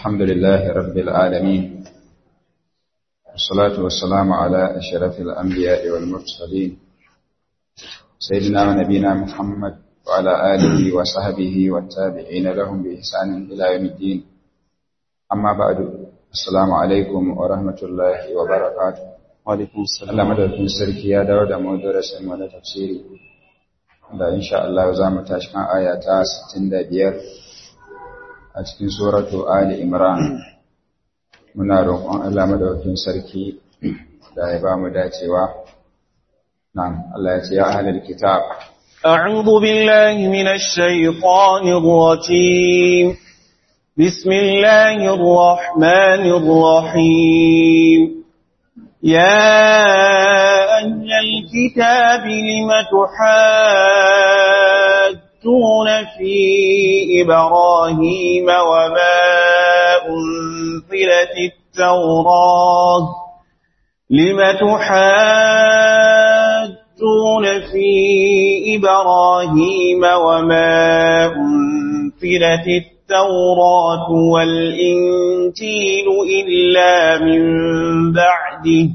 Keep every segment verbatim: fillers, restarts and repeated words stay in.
الحمد لله رب العالمين، والصلاة والسلام على أشرف الأنبياء والمرسلين سيدنا ونبينا محمد وعلى آله وصحبه والتابعين لهم بإحسان إلى يوم الدين. أما بعد، السلام عليكم ورحمة الله وبركاته. وعليكم السلام. Allah madaukakin sarki ya dawo da mu darasin wani tafsiri da insha Allah za mu tashi kan aya ta sittin da biyar a cikin suratu Ali Imran. Muna roƙon Allah madaukakin sarki da ya ba mu dacewa. Na'am, Allah ya ce ya ahlul kitab. أعوذ بالله من الشيطان الرجيم. بسم الله الرحمن الرحيم. يا أهل الكتاب لم تحاجون في إبراهيم وما أنزلت التوراة لم تحاجون في إبراهيم وما أنزلت التوراة والإنجيل إلا من بعده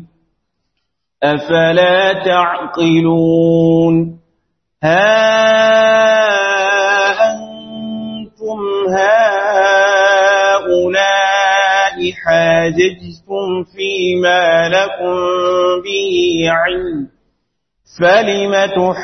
أفلا تعقلون. ها أنتم هؤلاء حاججتم فيما لكم به علم فلم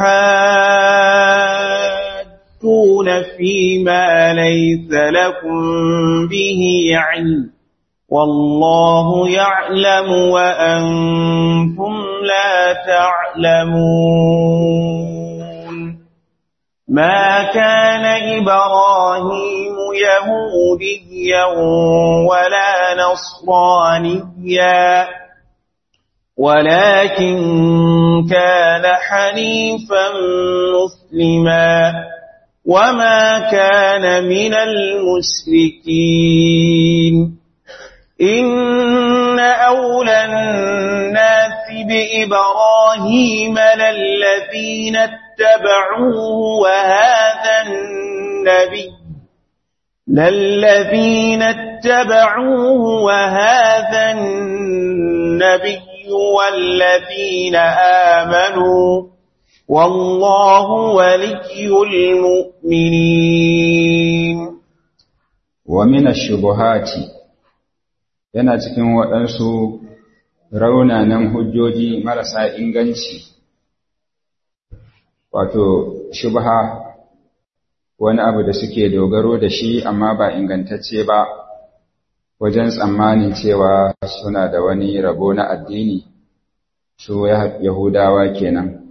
تحاجون فيما ليس لكم به علم والله يعلم وأنتم لا تعلمون. ما كان إبراهيم يهوديا ولا نصرانيا ولكن كان حنيفا مسلما وما كان من المشركين. إن أولى الناس بإبراهيم للذين اتبعوه وهذا النبي للذين اتبعوه وهذا النبي والذين آمنوا والله ولي المؤمنين. ومن الشبهات yana cikin waɗansu raunanan hujjoji marasa inganci, wato shubha wani abu da suke dogaro da shi amma ba ingantacce ba wajen tsammanin cewa suna da wani rabo na addini, su Yahudawa kenan.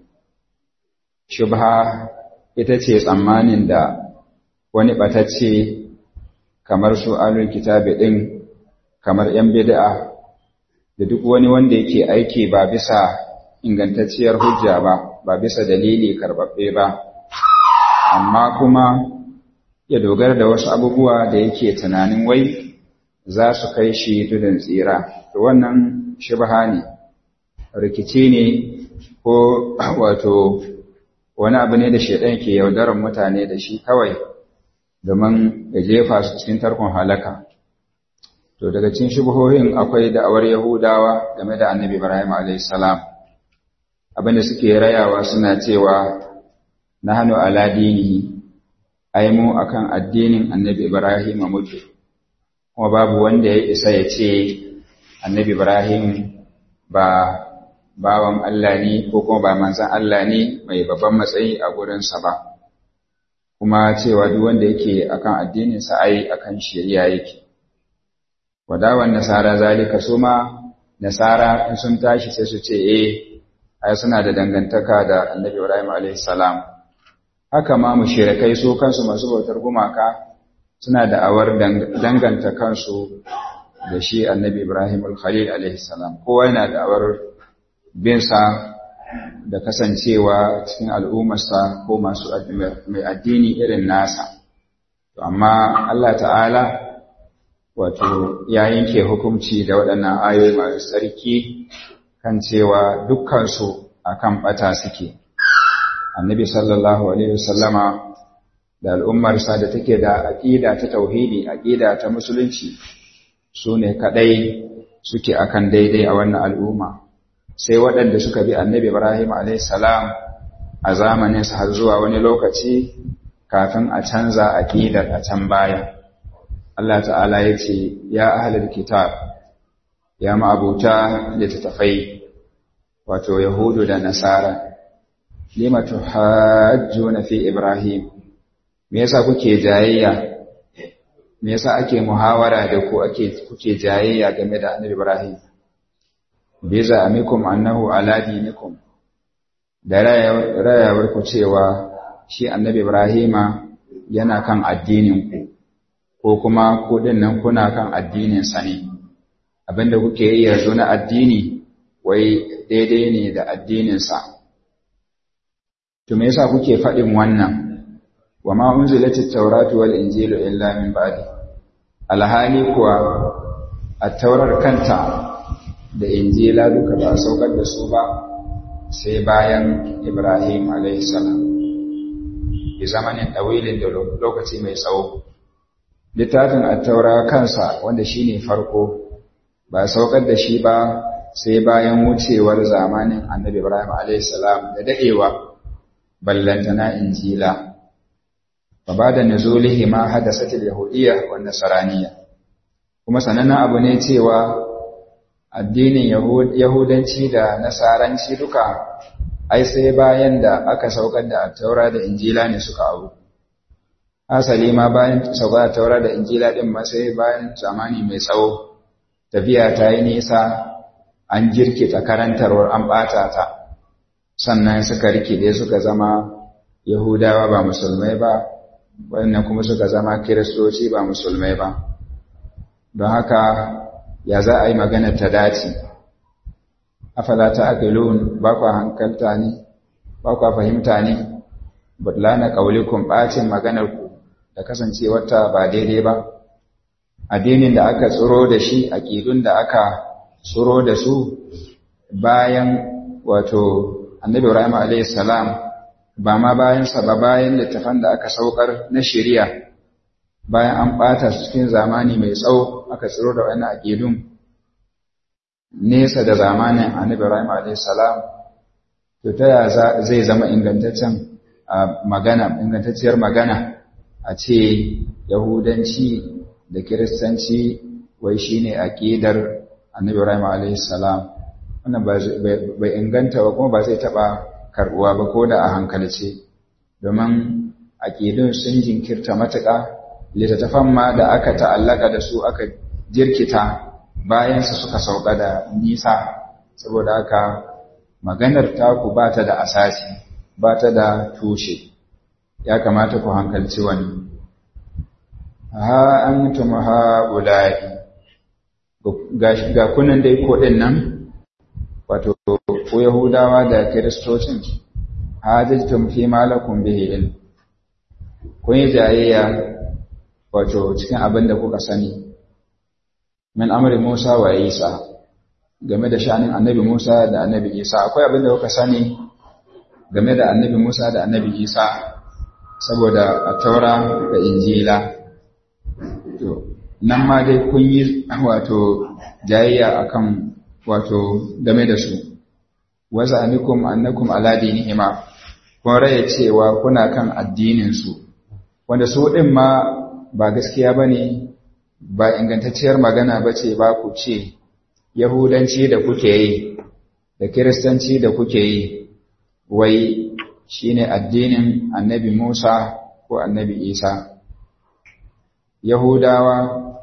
Shubha ita ce tsammanin da wani ɓatacce kamar su ahlul kitabi ɗin, kamar ‘yan bid'a da duk wani wanda yake aiki ba bisa ingantacciyar hujja ba, ba bisa dalili karɓaɓɓe ba, amma kuma ya dogara da wasu abubuwa da yake tunanin wai za su kai shi tudun tsira. To wannan shubha ne, rikici ne, ko wato wani abu ne da shaidan ke yaudarar mutane da shi kawai domin ya jefa su cikin tarkon halaka. To daga cikin shubuhohin akwai da'awar Yahudawa game da Annabi Ibrahim alayhis salam, abinda suke rayawa suna cewa nahnu ala dinihi, ai mu akan addinin Annabi Ibrahim muke, kuma babu wanda ya isa ya ce Annabi Ibrahim ba bawan Allah ne ko kuma ba manzon Allah ne mai babban matsayi a gurinsa ba, kuma cewa duk wanda yake akan addininsa ai akan shari'a yake. Wadawan nasara zalika, su ma nasara in sun tashi sai su ce eh ai suna da dangantaka da Annabi Ibrahim alayhis salam. Haka ma mushrikai su kansu masu bautar gumaka suna da awar danganta kansu da shi Annabi Ibrahim al-Khalil alayhis salam. Kowa yana da awar bin sa da kasancewa cikin al'ummarsa ko masu mai addini irin nasa. To amma Allah ta'ala wato ya yanke hukunci da waɗannan ayoyi masu tsarki kan cewa dukkansu akan ɓata suke. Annabi sallallahu alaihi wasallama da al'ummarsa da take da aqida ta tauhidi, aqida ta musulunci, su ne kaɗai suke akan daidai a wannan al'umma, sai waɗanda suka bi annabi Ibrahim alaihissalam a zamaninsa har zuwa wani lokaci kafin a canza aƙidar a can baya. Allah ta'ala ya ce, ya ahalar kitab, ya ma'abuta littattafai, wato Yahudu da Nasara, lima tuhajjuna fi Ibrahim, me yasa kuke jayayya, me yasa ake muhawara da ku ake kuke jayayya game da annabi Ibrahim? Biza amikum annahu ala dinikum, da rayawar ku cewa shi annabi Ibrahima yana kan addinin ku, ko kuma ku nan kuna kan addinin sa ne, abinda kuke yi yanzu na addini wai daidai ne da addinin sa. To me yasa kuke faɗin wannan? Wa ma unzilatit tawratu wal injilu illa min ba'di, alhali kuwa at-taurar kanta da injila duka ba saukar da su ba sai bayan Ibrahim alayhi salam, bi zamanin dawilin da lokaci mai tsawo. Littafin at-taura kansa wanda shine farko ba saukar da shi ba sai bayan wucewar zamanin annabi Ibrahim alayhi salam da dadewa, ballantana injila. Babada nuzulihi ma hadasatil yahudiyya wan nasraniyya, kuma sanannen abu ne cewa addinin yahudanci da nasaranci duka ai sai bayan da aka saukar da taura da injila ne suka abu. Asali ma bayan saukar da taura da injila din ma sai bayan zamani mai tsawo, tafiya ta yi nisa, an jirkita karantarwar, an bata ta, sannan suka rikide suka zama yahudawa ba musulmai ba, wannan kuma suka zama kiristoci ba musulmai ba. Don haka ya za a yi magana ta dace? Afala ta'qilun, ba kwa hankalta ne, ba kwa fahimta ne? Butlana qaulikum, bacin maganar ku da kasancewar ta ba daidai ba. Addinin da aka tsiro da shi, aqidun da aka tsiro da su bayan wato annabi Ibrahim alayhi salam, ba ma bayansa ba, bayan littafan da aka saukar na shari'a, bayan an ɓata su cikin zamani mai tsawo aka tsiro da wannan aƙidun nesa da zamanin annabi Ibrahim alayhi salam, to ta ya zai zama ingantaccen magana, ingantacciyar magana a ce yahudanci da kiristanci wai shine aƙidar annabi Ibrahim alayhi salam? Wannan bai inganta ba, kuma ba zai taɓa karbuwa ba ko da a hankalce, domin aƙidun sun jinkirta matuƙa. Littattafan ma da aka ta'allaka da su aka jirkita bayansu suka sauka da nisa, saboda haka maganar taku ba ta da asasi, ba ta da tushe, ya kamata ku hankalci wani. Ha antum ha'ula'i, ga kunan dai ko ɗin nan, wato ko Yahudawa da Kiristocin, hajjajtum fi malakum bihi ilm, kun yi jayayya wato cikin abin da kuka sani min amri Musa wa Isa, game da sha'anin annabi Musa da annabi Isa. Akwai abin da kuka sani game da annabi Musa da annabi Isa saboda a taura da injila. To nan ma dai kun yi wato jayayya akan wato game da su. Waza amikum annakum ala dinihima, kun raye cewa kuna kan addinin su, wanda su din ma ba gaskiya bane, ba ingantacciyar magana bace ba ku ce yahudanci da kuke yi da kiristanci da kuke yi wai shine addinin annabi Musa ko annabi Isa. Yahudawa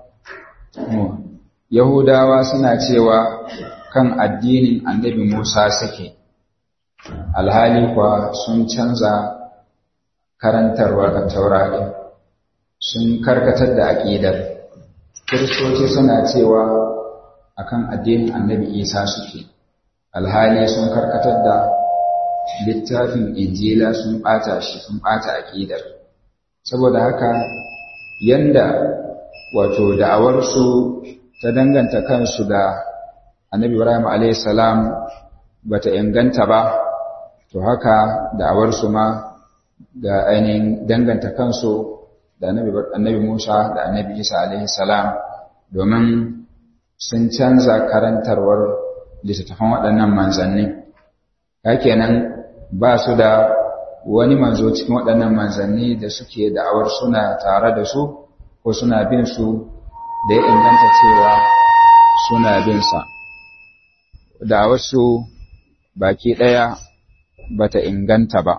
Yahudawa suna cewa kan addinin annabi Musa suke, alhali kuwa sun canza karantarwar Taura ɗin, sun karkatar da aƙidar. Kiristoci suna cewa akan addinin annabi Isa suke, alhali sun karkatar da littafin Injila, sun ɓata shi, sun ɓata aƙidar. Saboda haka yanda wato da'awarsu ta danganta kansu da annabi Ibrahim alayhi salam bata inganta ba, to haka da'awarsu ma da ainihin danganta kansu da annabi Musa da annabi Isa alayhi salam domin sun canza karantarwar littattafan waɗannan manzanni. Kenan ba su da wani manzo cikin waɗannan manzanni da suke da'awar suna tare da su ko suna bin su da ya inganta cewa suna bin sa. Da'awar su baki ɗaya bata inganta ba.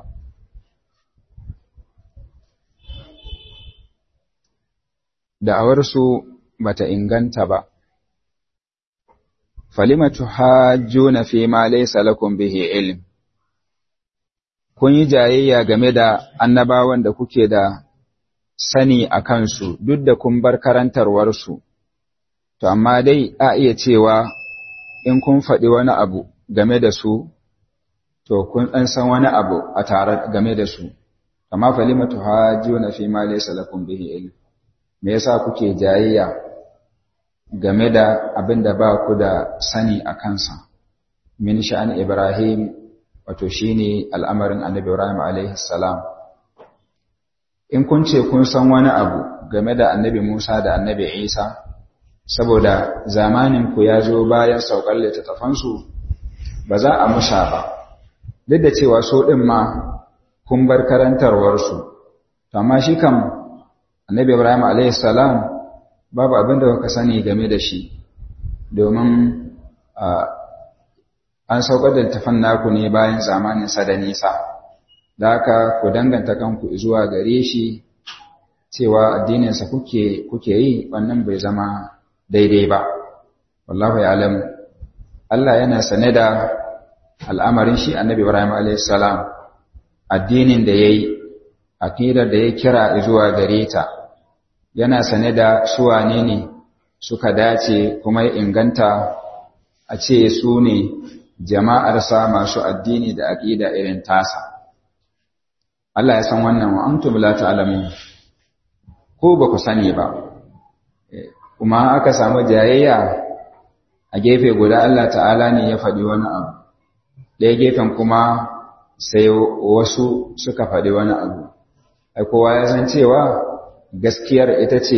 Da'awar su bata inganta ba. Falima tuhajjuna fi ma laysa lakum bihi ilm. Kun yi jayayya game da annabawan da kuke da sani a kansu duk da kun bar karantarwarsu, to amma dai a iya cewa in kun faɗi wani abu game da su, to kun ɗan san wani abu a tare game da su, amma falima tuhajjuna fi ma laysa lakum bihi ilm. Me yasa kuke jayayya game da abin da ba ku da sani a kansa? Min sha'an Ibrahim, wato shine al'amarin Annabi Ibrahim alaihi salam. In kun ce kun san wani abu game da Annabi Musa da Annabi Isa, saboda zamanin ku ya zo bayan saukar littattafansu, ba za a musha ba, duk da cewa so ɗin ma kun bar karantarwarsu. To amma shi kam Annabi Ibrahim alaihi salam babu abin da kuka sani game da shi, domin an saukar da littafan naku ne bayan zamanin sa da nisa. Da haka ku danganta kanku zuwa gare shi cewa addininsa kuke kuke yi, wannan bai zama daidai ba. Wallahu ya'lam. Allah yana sane da al'amarin shi Annabi Ibrahim alaihi salam, addinin da yayi, aqidar da ya kira zuwa gare ta, yana sane da su wane ne suka dace kuma ya inganta a ce su ne jama'arsa masu addini da aqida irin tasa. Allah ya san wannan, wa antum la ta'lamun, ko ba ku sani ba. Kuma aka samu jayayya a gefe guda, Allah ta'ala ne ya faɗi wani abu, ɗaya gefen kuma sai wasu suka faɗi wani abu. Ai kowa ya san cewa gaskiyar ita ce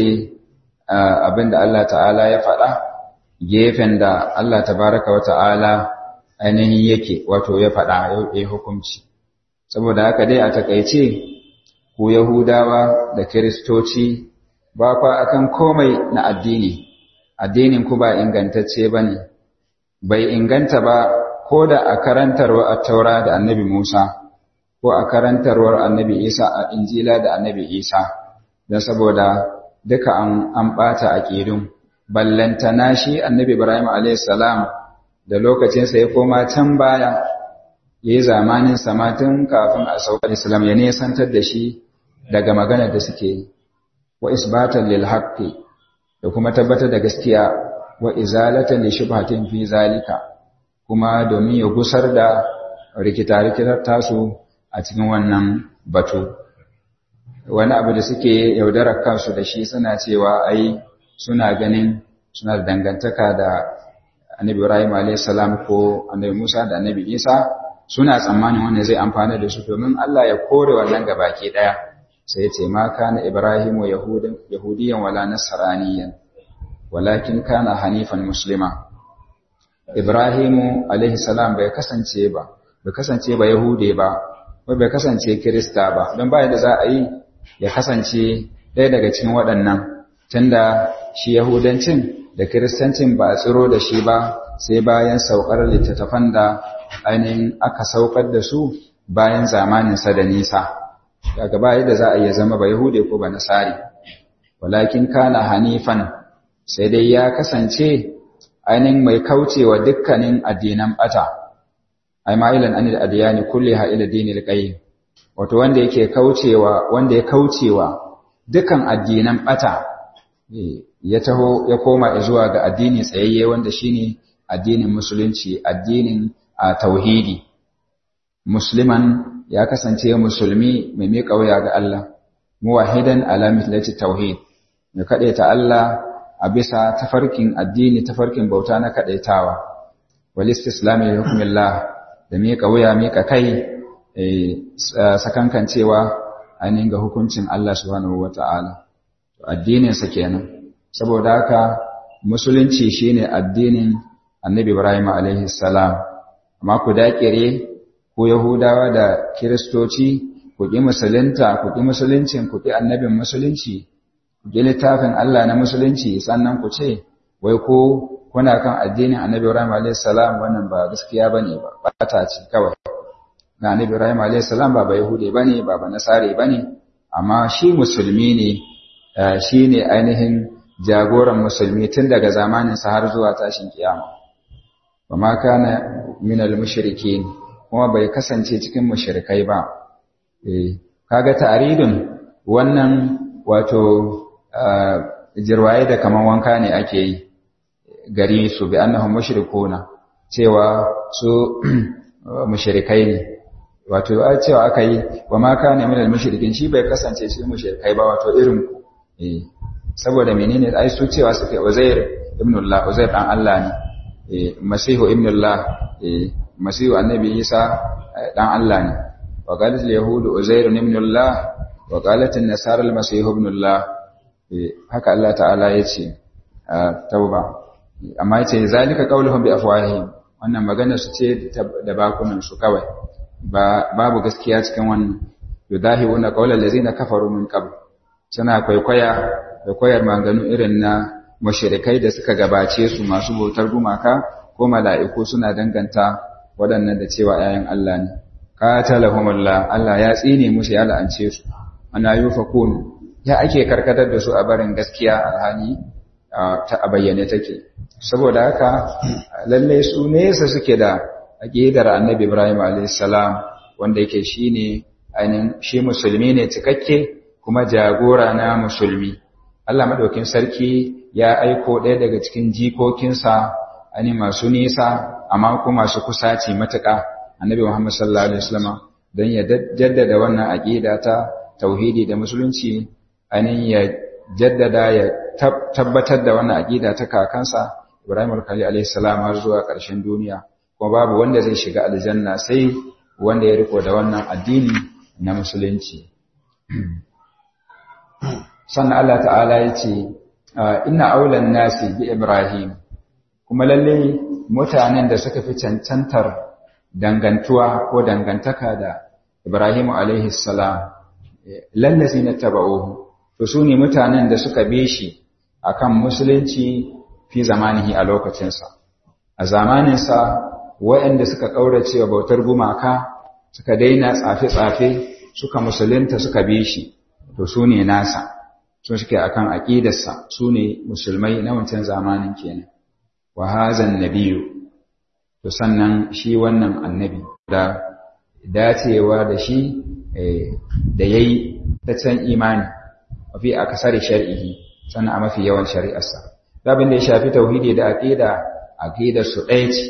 abin da Allah ta'ala ya faɗa, gefen da Allah tabaraka wa ta'ala ainihin yake, wato ya faɗa ya hukunci. Saboda haka dai a takaice, ku Yahudawa da Kiristoci ba kwa akan komai na addini, addinin ku ba ingantacce ba ne, bai inganta ba ko da a karantarwa a taura da annabi Musa, ko a karantarwar annabi Isa a Injila da annabi Isa, don saboda duka an, an ɓata aƙidun. Ballantana shi annabi Ibrahim alaihi salam da lokacinsa ya koma can baya, ya yi zamanin samatin kafin a saukar Islam, ya nesantar da shi daga maganar da suke yi, wa isbatan lil haqqi, da kuma tabbatar da gaskiya, wa izalatan li shubhatin fi zalika, kuma domin ya gusar da rikita-rikitar tasu a cikin wannan batu. Wani abu da suke yaudarar kansu da shi suna cewa ai suna ganin suna da dangantaka da annabi Ibrahim alayhi salam ko annabi Musa da annabi Isa, suna tsammanin wannan zai amfana da su, domin Allah ya kore wannan gabaki daya. Sai ya ce ma kana Ibrahimu yahudan yahudiyan wala nasraniyan walakin kana hanifan muslima. Ibrahimu alayhi salam bai kasance ba bai kasance ba yahude ba, bai kasance kirista ba, don ba yadda za a yi ya kasance ɗaya daga cikin waɗannan, tunda shi yahudancin da kiristancin ba a tsiro da shi ba sai bayan saukar littattafan da ainihin aka saukar da su bayan zamaninsa da nisa. Daga ba yadda za a iya zama ba yahude ko ba nasari. Walakin kana hanifan, sai dai ya kasance ainihin mai kaucewa dukkanin addinan bata, ai ma'ilan anil adiyani kulliha ila dinil qayyim, wato wanda yake kaucewa wanda ya kaucewa dukkan addinan bata, ya taho ya koma zuwa ga addini tsayayye wanda shine addinin musulunci, addinin tauhidi. Musliman ya kasance musulmi mai miƙa wuya ga Allah, muwahidan ala mithlati tauhid, ya kadaita Allah a bisa tafarkin addini, tafarkin bauta na kadaitawa, wal istislami li hukmillah, da miƙa wuya miƙa kai, sakankancewa ainihin ga hukuncin Allah subhanahu wata'ala. Addinin sa kenan. Saboda haka musulunci shine addinin annabi Ibrahim alaihi salam, amma ku dakire ku Yahudawa da Kiristoci ku ƙi musulunta, ku ƙi musuluncin, ku ƙi annabin musulunci, ku ƙi littafin Allah na musulunci, sannan ku ce wai ko kuna kan addinin annabi Ibrahim alaihi salam, wannan ba gaskiya bane ba, bata ce kawai. Na annabi Ibrahim alaihi salam ba ba Yahude bane, ba ba Nasare bane, amma shi musulmi ne, shi ne ainihin jagoran musulmi tun daga zamaninsa har zuwa tashin kiyama. Ba ma kana minal mushrikin, kuma bai kasance cikin mushrikai ba. Eh, kaga ta'aridun wannan wato jirwaye da kaman wanka ne ake yi gari su bi annahum mushrikuna, cewa su mushrikai ne. Wato a cewa aka yi wa ma kana minal mushrikin, shi bai kasance cikin mushrikai ba, wato irin ku. Eh, saboda menene ai su cewa suke Uzair ibn Allah, Uzair dan Allah ne. Eh, Masihu ibn Allah, eh, Masihu annabi Isa dan Allah ne. Wa qalat al-yahud Uzair ibn Allah wa qalat an-nasara al-Masih ibn Allah. Eh, haka Allah ta'ala yace a Tauba. Amma yace zalika qauluhum bi afwahihim, wannan magana su ce da bakunan su kawai. Ba babu gaskiya cikin wannan. Yudahiuna qawla allazina kafaru min qabl, suna kwaikwaya kwaikwayar maganganu irin na mushrikai da suka gabace su masu bautar gumaka ko mala'iku, suna danganta waɗannan da cewa ‘ya'yan Allah ne. Qatalahumullah, Allah ya tsine musu, ya la'ance su. Ana yufakun, ya ake karkatar da su a barin gaskiya alhali ta a bayyane take. Saboda haka lalle su nesa suke da aqidar Annabi Ibrahim alayhis salam, wanda yake shine ainihin shi musulmi ne cikakke kuma jagora na musulmi. Allah madaukin sarki ya aiko ɗaya daga cikin jikokinsa ani masu nisa amma kuma masu kusaci matuƙa, Annabi Muhammad sallallahu alaihi wasallam, don ya jaddada wannan aqida ta tauhidi da musulunci, ani ya jaddada ya tabbatar da wannan aqida ta kakansa Ibrahim al-Khalil alaihi salam har zuwa ƙarshen duniya. Kuma babu wanda zai shiga aljanna sai wanda ya riko da wannan addini na musulunci. Sannan Allah ta'ala ya ce, Inna aulan nasi bi Ibrahim, kuma lalle mutanen da suka fi cancantar dangantuwa ko dangantaka da Ibrahim alaihi salam, lallazi na taba'uhu, to su ne mutanen da suka bi shi akan musulunci fi zamanihi a lokacinsa. A zamaninsa, waɗanda suka ƙaurace wa bautar gumaka, suka daina tsafe-tsafe, suka musulunta suka bi shi, to su ne nasa. Sun suke akan aqidarsa, su ne musulmai na wancan zamanin kenan. Wa hazan nabiyyu, to sannan shi wannan annabi da dacewa da shi da yayi ta can imani mafi akasari shar'ihi, sannan a mafi yawan shari'arsa. Abin da ya shafi tauhidi da aqida, aqidar su ɗaya ce,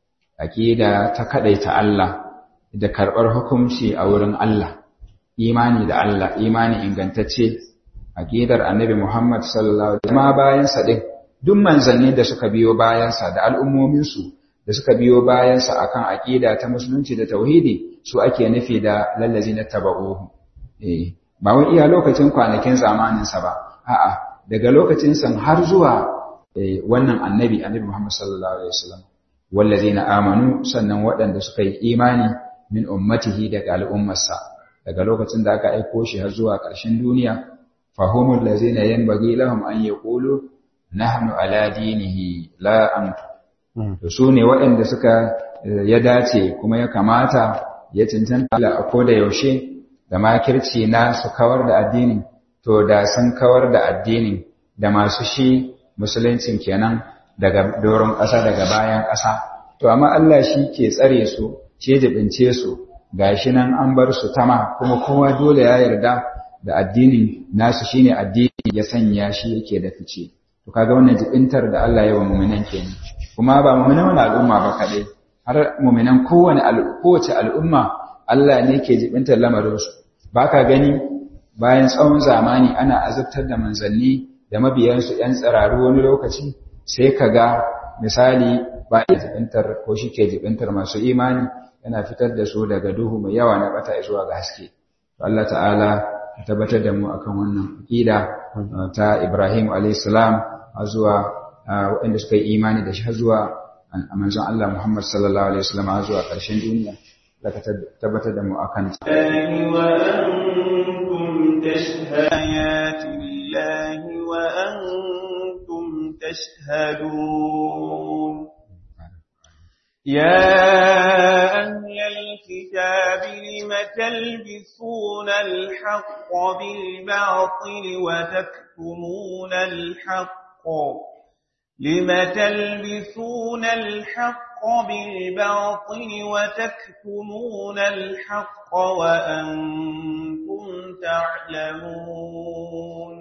aqida ta kadaita Allah da karɓar hukunci a wurin Allah, imani da Allah, imani ingantacce, aqidar Annabi Muhammad sallallahu alaihi wasallam bayan sa din, duk manzanni da suka biyo bayan sa da al'ummomin su da suka biyo bayan sa akan aqida ta musulunci da tauhidi, su ake nufi da lallazina tabauhu. Eh, ba wai iya lokacin kwanakin zamanin sa ba, a'a daga lokacin san har zuwa wannan annabi Annabi Muhammad sallallahu alaihi wasallam. Wallazina amanu, sannan waɗanda suka yi imani min ummatihi daga al'ummarsa, daga lokacin da aka aiko shi har zuwa ƙarshen duniya. Fahumul lazina yanbaghi lahum an yaqulu nahnu ala dinihi la antum. To su ne waɗanda suka ya dace kuma ya kamata ya cancanta Allah a koda yaushe da makirci na su kawar da addinin, to da sun kawar da addinin da masu shi musuluncin kenan daga doron ƙasa, daga bayan ƙasa. To amma Allah shi ke tsare su, ce jibince su, gashi nan an bar su tama, kuma kowa dole ya yarda da addinin nasu shine addini ya sanya shi yake da fice. To kaga wannan jibintar da Allah ya wa mu'minan kenan. Kuma ba mu'minan wani al'umma ba kaɗai, har mu'minan kowane kowace al'umma Allah ne ke jibintar lamarin su. Baka gani bayan tsawon zamani ana azabtar da manzanni da mabiyansu ‘yan tsiraru wani lokaci, sai ka ga misali ba ya jibintar ko shi ke jibintar masu imani, yana fitar da su daga duhu mai yawa na bata zuwa ga haske. Allah ta'ala ya tabbatar da mu akan wannan aqida ta Ibrahim alayhis salam zuwa waɗanda suka yi imani da shi har zuwa manzon Allah Muhammad sallallahu alaihi wasallam har zuwa ƙarshen duniya da ka tabbatar da mu akan ta wa antum tashhadatu lillahi wa antum tashhadun يا أهل الكتاب لم تلبسون الحق بالباطل وتكتمون الحق لم تلبسون الحق بالباطل وتكتمون الحق وأنتم تعلمون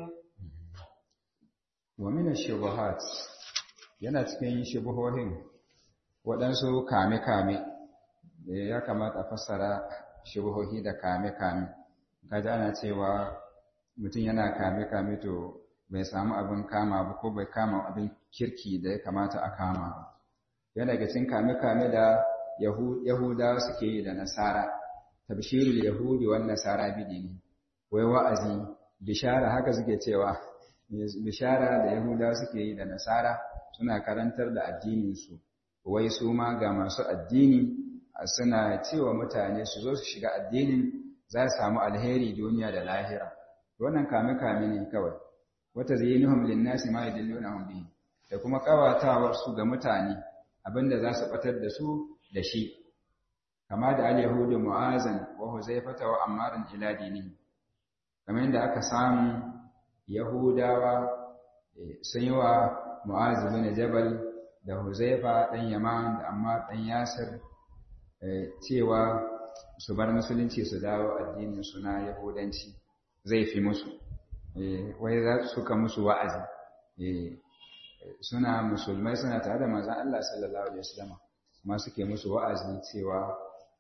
ومن الشبهات yana cikin shubuhohin waɗansu kame-kame ya kamata a fassara shubuhohi da kame-kame kaji ana cewa mutum yana kame-kame to bai samu abin kama ba ko bai kama abin kirki da ya kamata a kama ba yana daga cikin kame-kame da yahudawa suke yi da nasara tabshirul yahudi wan nasara bidini wai wa'azi bishara haka suke cewa bishara da yahudawa suke yi da nasara suna karantar da addinin su wai su ma ga masu addini suna cewa mutane su zo su shiga addinin za su samu alheri duniya da lahira wannan kame-kame ne kawai wata zainuhum linnasi ma yadillunahum bihi da kuma kawatawar su ga mutane abinda za su batar da su da shi kama da al-yahudu mu'azan wa huzaifata wa ammaran ila dini kamar yadda aka samu yahudawa sun yi wa mu'az bin jabal da huzaifa dan yaman da ammar dan yasir cewa su bar musulunci su dawo addinin su na yahudanci zai fi musu wai za su suka musu wa'azi suna musulmai suna tare da manzon Allah sallallahu alaihi wasallam kuma suke musu wa'azi cewa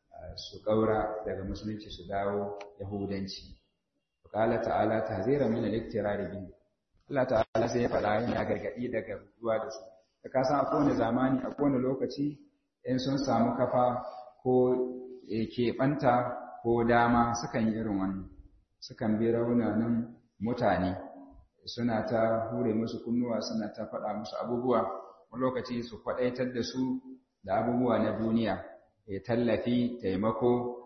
su kaura daga musulunci su dawo yahudanci qala ta'ala tahzira min al-iktirari bi Allah ta'ala sai ya faɗa yana gargadi daga ruwa da su da ka san a kowane zamani a kowane lokaci in sun samu kafa ko keɓanta ko dama sukan yi irin wannan sukan bi raunanin mutane suna ta hure musu kunnuwa suna ta faɗa musu abubuwa wani lokaci su kwaɗaitar da su da abubuwa na duniya ya tallafi taimako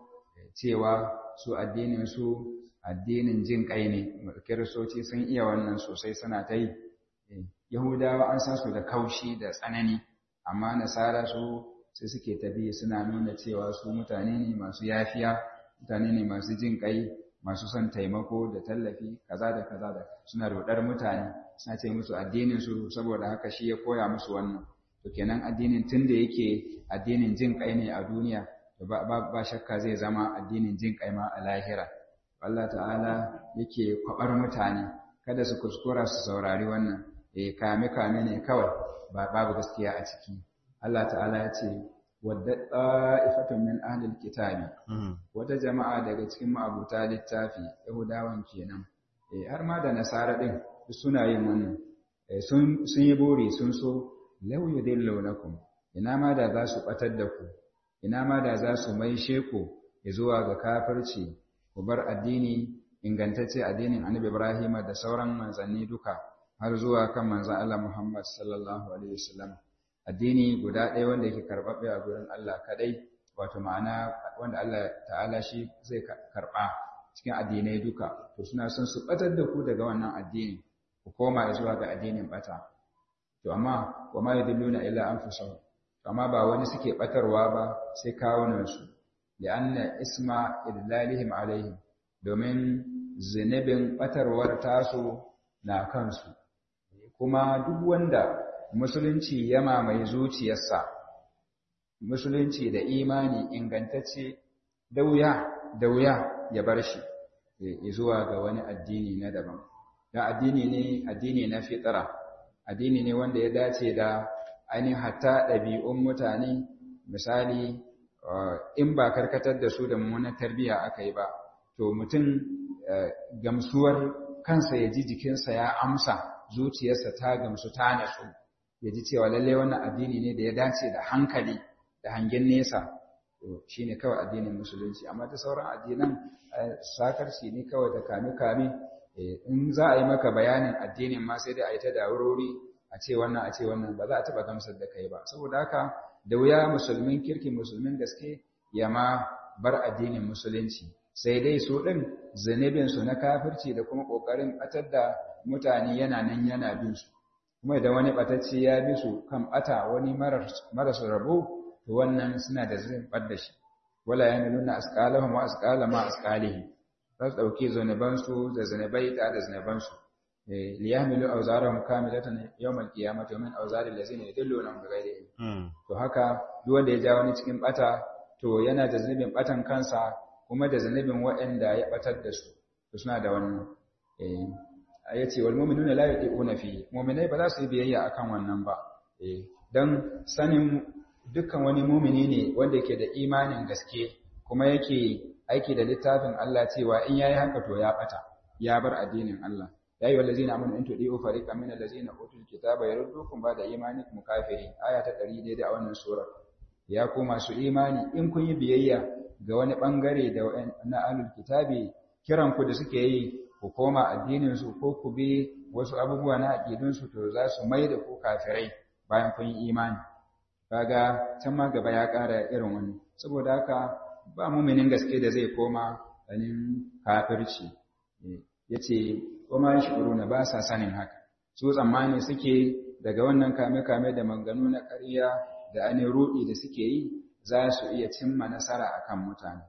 cewa su addinin su addinin jin kai ne kiristoci sun iya wannan sosai suna ta yi yahudawa an san su da kaushi da tsanani amma nasara su sai suke tabi suna nuna cewa su mutane ne masu yafiya mutane ne masu jin kai masu son taimako da tallafi kaza da kaza da suna rodar mutane suna ce musu addinin su saboda haka shi ya koya musu wannan to kenan addinin tunda yake addinin jin kai ne a duniya to ba, ba, shakka zai zama addinin jin kai ma a lahira Allah ta'ala yake kwabar mutane kada su kuskura su saurari wannan eh kame kame ne kawai ba babu gaskiya a ciki Allah ta'ala ya ce wadda ta'ifatun min ahlil kitabi wata jama'a daga cikin ma'abuta littafi yahudawan kenan eh har ma da nasara din suna yin wannan eh sun sun yi buri sun so law yudillunakum ina ma da za su batar da ku ina ma da za su maishe ku zuwa ga kafirci ku bar addini ingantacce addinin Annabi Ibrahim da sauran manzanni duka har zuwa kan manzon Allah Muhammad sallallahu alaihi wasallam addini guda ɗaya wanda yake karɓaɓɓe a gurin Allah kaɗai wato ma'ana wanda Allah ta'ala shi zai karɓa cikin addinai duka to suna son su ɓatar da ku daga wannan addini ku koma zuwa ga addinin ɓata to amma wa ma yadilluna illa anfusahum to amma ba wani suke ɓatarwa ba sai kawunan su li'anna isma idlalihim alaihim domin zunubin ɓatarwar tasu na kansu kuma duk wanda musulunci ya mamaye zuciyarsa musulunci da imani ingantacce da wuya da wuya ya bar shi zuwa ga wani addini na daban da addini ne addini na fitra addini ne wanda ya dace da ainihin hatta ɗabi'un mutane misali in ba karkatar da su da mummunan tarbiyya aka yi ba to mutum gamsuwar kansa ya ji jikinsa ya amsa zuciyarsa ta gamsu ta natsu ya ji cewa lallai wannan addini ne da ya dace da hankali da hangen nesa to shine kawai addinin musulunci amma ta sauran addinan sakarci ne kawai da kame kame in za a yi maka bayanin addinin ma sai da a yi ta daurori a ce wannan a ce wannan ba za a taɓa gamsar da kai ba saboda haka da wuya musulmin kirki musulmin gaske ya ma bar addinin musulunci sai dai su ɗin zunubinsu na kafirci da kuma ƙoƙarin ɓatar da mutane yana nan yana bin su kuma idan wani ɓatacce ya bi su kan ɓata wani maras rabo to wannan suna da zai ɓar da shi wala ya nuna asƙalahum wa asƙala ma asƙalihi za su ɗauki zunubansu da zunubai ta da zunubansu liyahmilu awzarahum kamilatan yawmal qiyamati wa min awzari allazina yudilluna bighairi ilm to haka duk wanda ya ja wani cikin bata to yana da zunubin batan kansa kuma da zunubin waɗanda ya batar da su to suna da wannan eh ayace wal mu'minuna la yu'minuna fi mu'minai ba za su yi biyayya akan wannan ba eh dan sanin dukkan wani mu'mini ne wanda yake da imanin gaske kuma yake aiki da littafin Allah cewa in yayi haka to ya bata ya bar addinin Allah ya ayyuhal ladzina amanu in tudiu fariqan minal ladzina utul kitaba yaruddukum ba'da imanikum kafirin aya ta ɗari daidai a wannan sura ya ku masu imani in kun yi biyayya ga wani bangare da na ahlul kitabi kiran ku da suke yi ku koma addinin su ko ku bi wasu abubuwa na aqidun su to za su mai da ku kafirai bayan kun yi imani kaga can ma gaba ya ƙara irin wani saboda haka ba muminin gaske da zai koma ganin kafirci yace kuma shuruna ba sa sanin haka su tsammani suke daga wannan kame-kame da manganu na ƙarya da ani rudi da suke yi za su iya cimma nasara akan mutane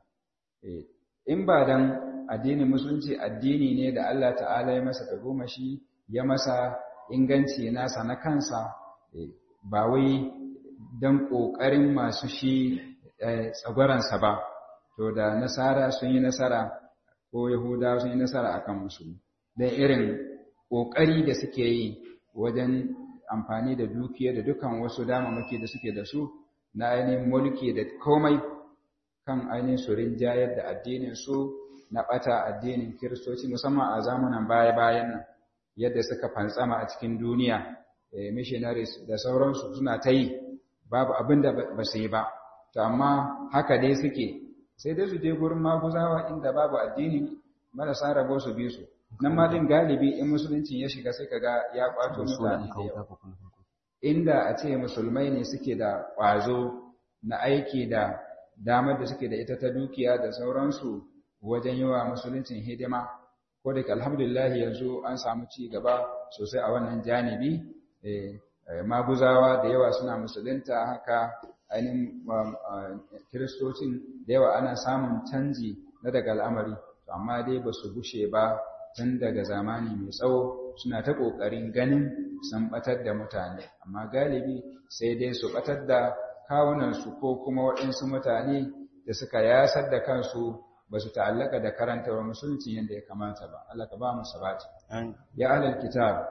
in ba dan addinin musulunci addini ne da Allah ta'ala ya masa tagomashi ya masa inganci nasa na kansa ba wai dan kokarin masu shi tsagwaransa ba to da nasara sun yi nasara ko yahudawa sun yi nasara akan musulmi dan irin kokari da suke yi wajen amfani da dukiya da dukan wasu damamaki da suke da su na ainihin mulki da komai kan ainihin su rinjayar da addinin su na bata addinin kiristoci musamman a zamanin baya-bayan nan yadda suka fantsama a cikin duniya missionaries da sauransu suna ta yi babu abin da ba su yi ba to amma haka dai suke sai dai su je gurin maguzawa inda babu addini marasa rabo su bi su nan ma din galibi in musulunci ya shiga sai kaga ya kwato mutane da yawa inda a ce musulmai ne suke da ƙwazo na aiki da damar da suke da ita ta dukiya da sauransu wajen yi wa musuluncin hidima ko da alhamdulillah yanzu an samu ci gaba sosai a wannan janibi maguzawa da yawa suna musulunta haka ainihin kiristocin da yawa ana samun canji na daga al'amari amma dai ba su gushe ba tun daga zamani mai tsawo suna ta ƙoƙarin ganin sun ɓatar da mutane amma galibi sai dai su ɓatar da kawunansu ko kuma waɗansu mutane da suka yasar da kansu ba su ta'allaka da karantawar musulunci yadda ya kamata ba Allah ka ba mu sabati ya ahlul kitab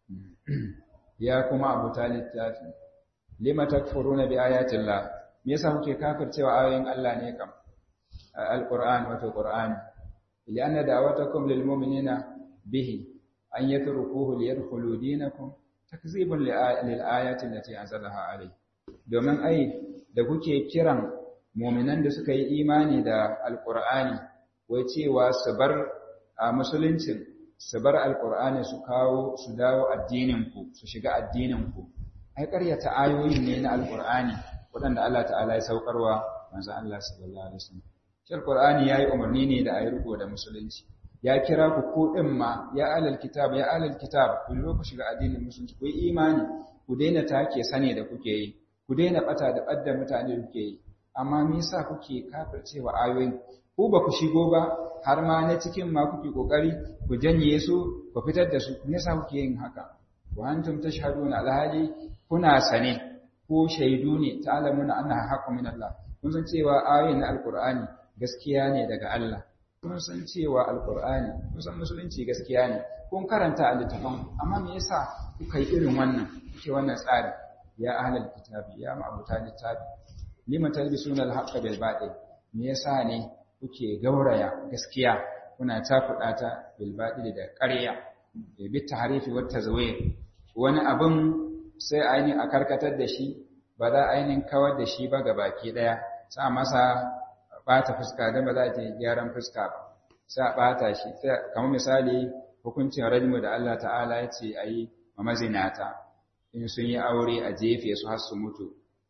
ya kuma abuta littafi lima takfuruna bi ayatillah me yasa kuke kafircewa ayoyin Allah ne kam alquran wato qur'ani lianna da'watakum lilmu'minina bihi an yatrukuhu liyadkhulu dinakum takzibun lil ayati allati anzalaha alayhi domin ai da kuke kiran mu'minan da suka yi imani da alqur'ani wai cewa su bar a musuluncin su bar alqur'ani su kawo su dawo addinin ku su shiga addinin ku ai ƙaryata ayoyin ne na alqur'ani waɗanda Allah ta'ala ya saukarwa manzo Allah sallallahu alaihi wasallam shi alqur'ani yayi umarni ne da ayi riko da musulunci ya kira ku ko din ma ya alal kitab ya alal kitab ku zo ku shiga addinin musulunci ku yi imani ku daina take sane da kuke yi ku daina bata da badda mutane da kuke yi amma me yasa kuke kafircewa ayoyin ku ba ku shigo ba har ma na cikin ma kuke kokari ku janye su ku fitar da su me yasa kuke yin haka wa antum tashhaduna alhali kuna sane ko shaidu ne ta'lamuna annaha haqqun min Allah kun san cewa ayoyin na alqur'ani gaskiya ne daga Allah kun san cewa alqur'ani kun san musulunci gaskiya ne kun karanta a littafin amma me yasa kuka yi irin wannan kuke wannan tsari ya ahlul kitabi ya ma'abuta littafi lima talbisuna al-haqqa bil batil me yasa ne kuke gauraya gaskiya kuna takuda ta bil batil da ƙarya bi tahrifi wa tazwir wani abun sai ainihin a karkatar da shi ba za ainihin kawar da shi ba ga baki daya sa masa bata fuska dan ba za ta gyaran fuska ba sai bata shi kamar misali hukuncin rajmu da Allah ta'ala ya ce ayi ma mazinata in sun yi aure a jefe su har su mutu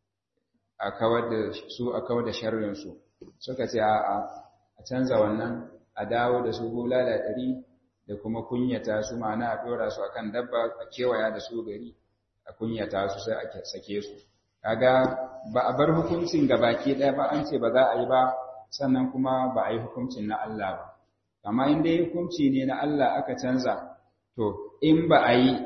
a kawar da su a kawar da sharrin su suka ce a a canza wannan a dawo da su bulala ɗari da kuma kunyata su ma'ana a dora su akan dabba a kewaya da su gari a kunyata su sai a sake su kaga ba a bar hukuncin gabaki ɗaya ba an ce ba za a yi ba sannan kuma ba a yi hukuncin na Allah ba amma in dai hukunci ne na Allah aka canza to in ba a yi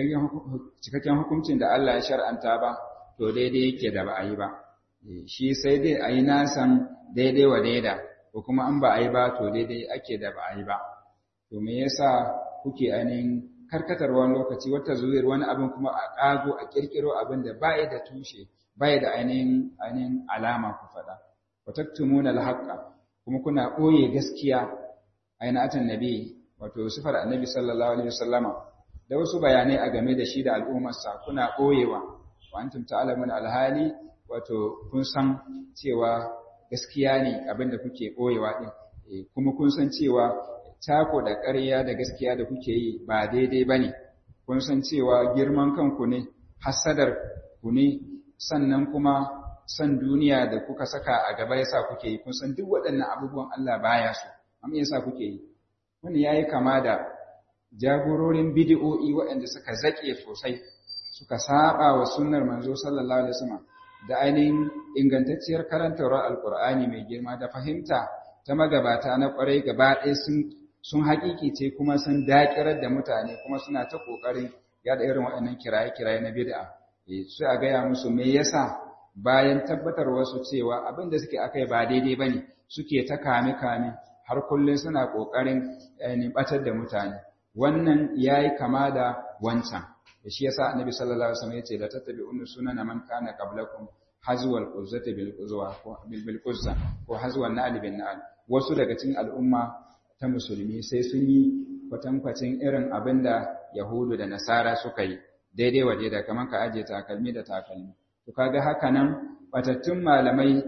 cikakken hukuncin da Allah ya shar'anta ba to daidai yake da ba a yi ba shi sai dai a yi nasan daidai wa daida ko kuma an ba a yi ba to daidai ake da ba a yi ba to me yasa kuke ainihin karkatar wani lokaci wata zuwar wani abin kuma a ƙago a ƙirƙiro abin da ba da tushe ba da ainihin ainihin alama ku faɗa wa taktumuna al-haqqa kuma kuna ɓoye gaskiya ainihin nabi wato sifar annabi sallallahu alaihi wasallama da wasu bayanai a game da shi da al'ummarsa kuna ɓoyewa wa antum ta'lamun alhali wato kun san cewa gaskiya ne abin da kuke ɓoyewa din kuma kun san cewa tako da ƙarya da gaskiya da kuke yi ba daidai bane kun san cewa girman kanku ne hasadar ku ne sannan kuma san duniya da kuka saka a gaba yasa kuke yi kun san duk waɗannan abubuwan Allah baya so amma yasa kuke yi wannan yayi kama da jagororin bid'o'i waɗanda suka zake sosai suka saba wa sunnar manzo sallallahu alaihi wasallam da ainihin ingantacciyar karantawar alqur'ani mai girma da fahimta ta magabata na kwarai gaba ɗaya sun sun hakikice kuma sun dakirar da mutane kuma suna ta kokarin yada irin waɗannan kiraye-kiraye na bid'a eh sai a gaya musu me yasa bayan tabbatar wasu cewa abin da suke akai ba daidai bane suke ta kame-kame har kullun suna kokarin ne batar da mutane wannan yayi kama da wancan shi yasa annabi sallallahu alaihi wasallam yace la tattabi'un sunana man kana qablakum hazwal quzzati bil quzwa ko bil quzza ko hazwan na'al bin na'al wasu daga cikin al'umma ta musulmi sai sun yi kwatankwacin irin abinda yahudu da nasara suka yi daidai waje da kaman ka aje takalmi da takalmi to kaga haka nan batattun malamai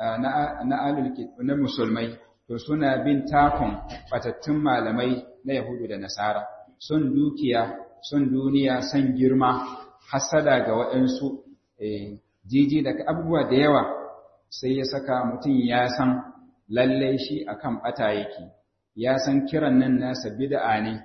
na na alul na musulmai to suna bin takon batattun malamai na yahudu da nasara sun dukiya sun duniya san girma hasada ga waɗansu jiji da abubuwa da yawa sai ya saka mutum ya san lallai shi akan bata yake ya san kiran nan nasa bid'a ne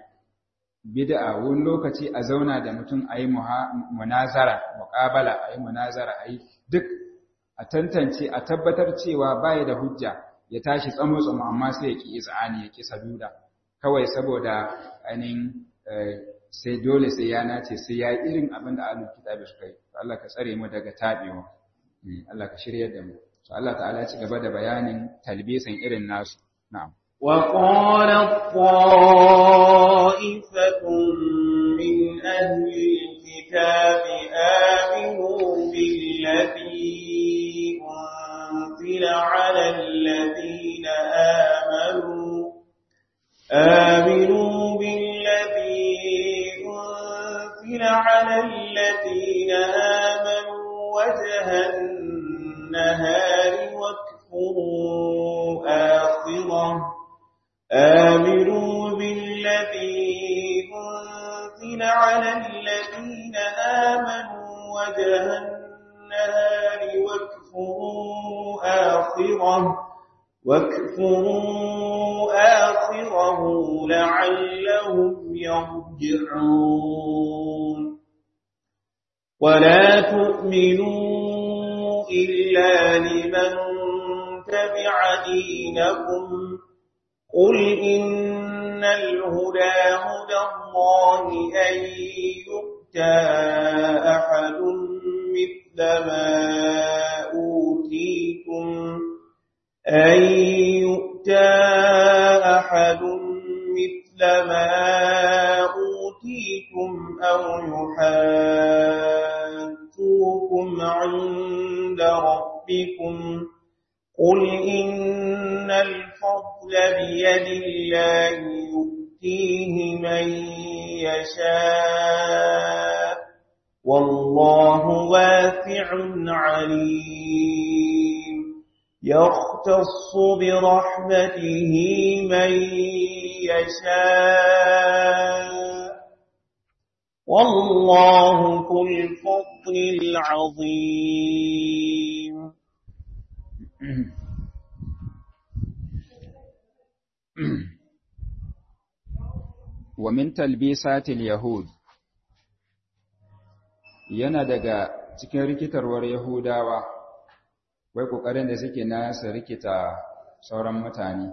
bid'a wani lokaci a zauna da mutum ayi munazara muqabala ayi munazara ayi duk a tantance a tabbatar cewa baya da hujja ya tashi tsamo tsamo amma sai ya ki izani ya ki saduda kawai saboda ainihin sai dole sai ya nace sai ya yi irin abin da ahlul kitabi suka yi Allah ka tsare mu daga tabewa Allah ka shiryar da mu to Allah ta'ala ya ci gaba da bayanin talbisan irin nasu na'am wa qala ta'ifatun min ahli kitabi aminu billadhi unzila 'ala alladhina amanu aminu billadhi على الذين آمنوا وجه النهار واكفروا آخره آمنوا بالذي أنزل على الذين آمنوا وجه النهار واكفروا آخره واكفروا آخره لعلهم يرجعون ولا تؤمنوا إلا لمن تبع دينكم قل إن الهدى هدى الله أن يؤتى أحد مثل ما أوتيتم أن يؤتى أحد مثل ما أوتيتم أو يحاجوكم عند ربكم قل إن الفضل بيد الله يؤتيه من يشاء والله واسع عليم يختص برحمته من يشاء والله ذو الفضل العظيم. ومن تلبيسات اليهود yana daga cikin rikitarwar Yahudawa wai kokarin da suke na su rikita sauran mutane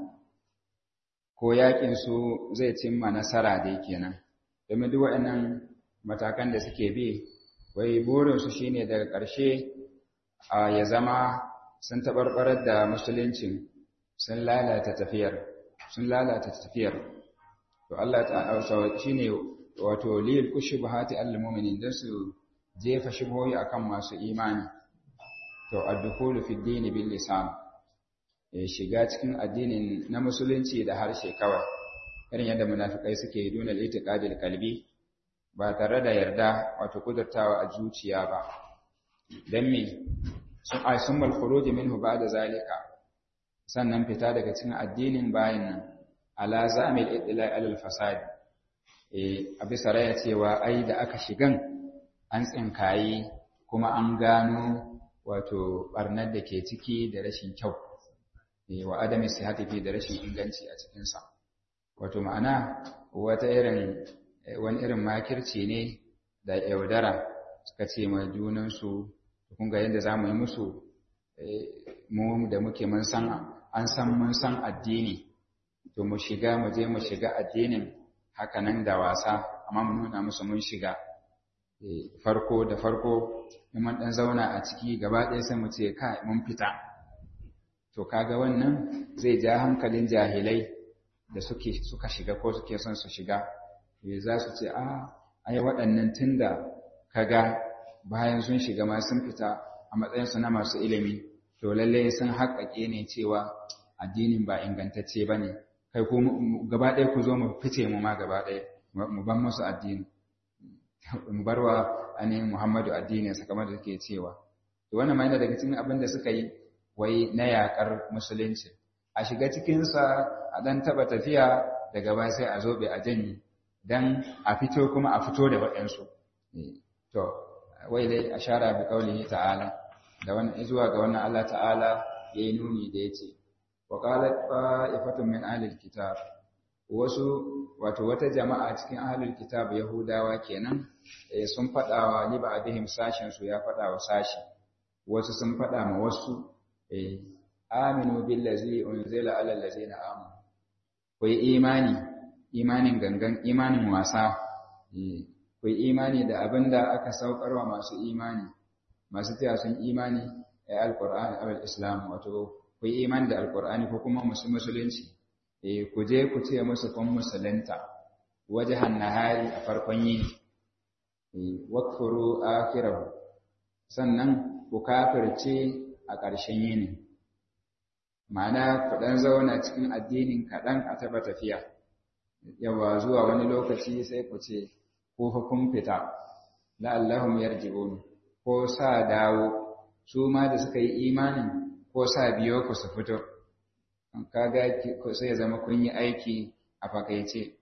ko yakin su zai cimma nasara dai kenan domin duk waɗannan matakan da suke bi wai burin su shine daga ƙarshe a ya zama sun tabarbarar da musuluncin sun lalata tafiyar sun lalata tafiyar to Allah ta'ala shine wato lil kushubahati al-mu'minin dan su jefa shubuhoyi akan masu imani to ad-dukhulu fi ad-din bil lisan shiga cikin addinin na musulunci da harshe kawai irin yadda munafikai suke duna al-i'tiqadil qalbi ba tare da yarda wato kudurtawa a zuciya ba dan me sun ay summal khuruj minhu ba'da zalika sannan fita daga cikin addinin bayan nan ala zamil idla al-fasad eh abi saraya cewa ai da aka shigan an tsinkayi kuma an gano wato barnar da ke ciki da rashin kyau wa adami sihhati fi da rashin inganci a cikin sa wato ma'ana wata irin wani irin makirci ne da yaudara suka ce ma junan su kun ga yadda zamu yi musu mu da muke mun san an san mun san addini to mu shiga mu je mu shiga addinin haka nan da wasa amma mu nuna musu mun shiga farko da farko in mun dan zauna a ciki gaba ɗaya sai mu ce kai mun fita to kaga wannan zai ja hankalin jahilai da suke suka shiga ko suke son su shiga eh za su ce a ai waɗannan tunda kaga bayan sun shiga ma sun fita a matsayin su na masu ilimi to lalle sun haƙaƙe ne cewa addinin ba ingantacce bane kai ko gaba ɗaya ku zo mu fice mu ma gaba ɗaya mu ban musu addini mu barwa ainihin Muhammadu addininsa kamar da suke cewa to wannan ma yana daga cikin abin da suka yi wai na yakar musulunci a shiga cikinsa a dan taba tafiya daga baya sai a zobe a janyi dan a fito kuma a fito da waɗansu to wai dai ashara bi qaulihi ta'ala da wannan zuwa ga wannan Allah ta'ala yayi nuni da yace wa qalat fa'ifatun min ahli alkitab wasu wato wata jama'a cikin ahlul kitab yahudawa kenan sun fada wa li ba'dihim sashin su ya fada wa sashi wasu sun fada ma wasu eh aminu billazi unzila ala allazina amanu ku yi imani imanin gangan imanin wasa eh ku yi imani da abinda aka saukarwa masu imani masu tiya sun imani ay alqur'ani aw alislam wato ku yi imani da alqur'ani ko kuma musulunci eh ku je ku ce musu kun musulunta wajhan nahari a farkon yini eh wakfuru akhirahu sannan ku kafirce a ƙarshen yini ma'ana ku dan zauna cikin addinin kaɗan a taba tafiya yawa zuwa wani lokaci sai ku ce ko fa kun fita la'allahum yarji'un ko sa dawo su ma da suka yi imanin ko sa biyo ku su fito kaga sai ya zama kun yi aiki a fakaice